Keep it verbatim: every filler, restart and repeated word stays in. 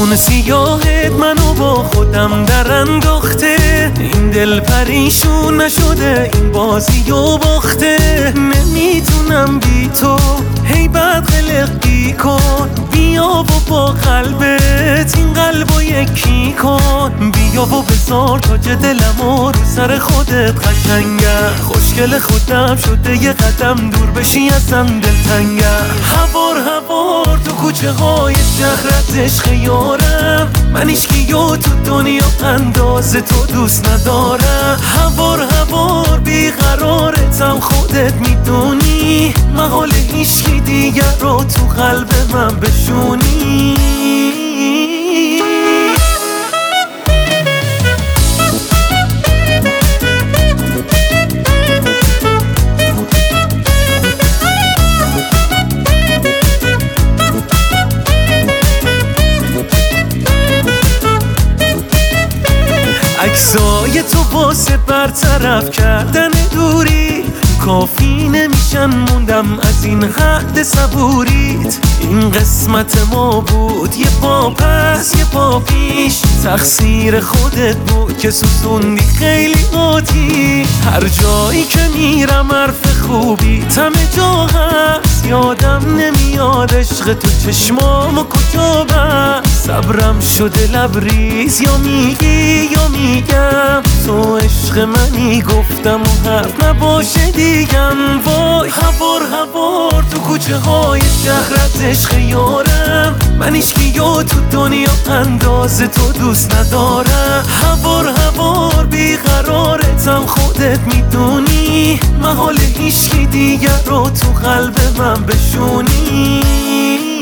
چشمون سیاهت منو با خودم در انداخته، این دل پریشون نشده این بازی و باخته. نمیتونم بی تو هی بد قلقی کن، بیا و با قلبت این قلبو یکی کن. بیا و بذار تاج دلمو رو سر خودت قشنگه، خوشگل خودم شده یه قدم دور بشی ازم دلتنگه. هوار هوار تو کوچه های شهرت عشق یارم، من هیچکیو تو دنیا انداز تو دوست ندارم. هوار هوار بیقرارتم خودت میدونی، محال هیچکی دیگر رو تو قلب من بشونی. عکسای تو واسه برطرف کردن دوری کافی نمیشن، موندم از این حد صبوریت. این قسمت ما بود یه پا پس یه پا پیش، تقصیر خودت بود که سوزوندی خیلی آتیش. هر جایی که میرم حرف خوبی همه جا هست، یادم نمیاد عشق تو چشمامو کجا بست. صبرم شده لبریز، یا میگی یا میگم تو عشق منی، گفتم و حرف نباشه دیگم. وای هوار هوار تو کوچه های شهرت عشق یارم، من هیچکیو تو دنیا انداز تو دوست ندارم. هوار هوار بیقرارتم خودت میدونی، محال هیچکی دیگر رو تو قلب من بشونی.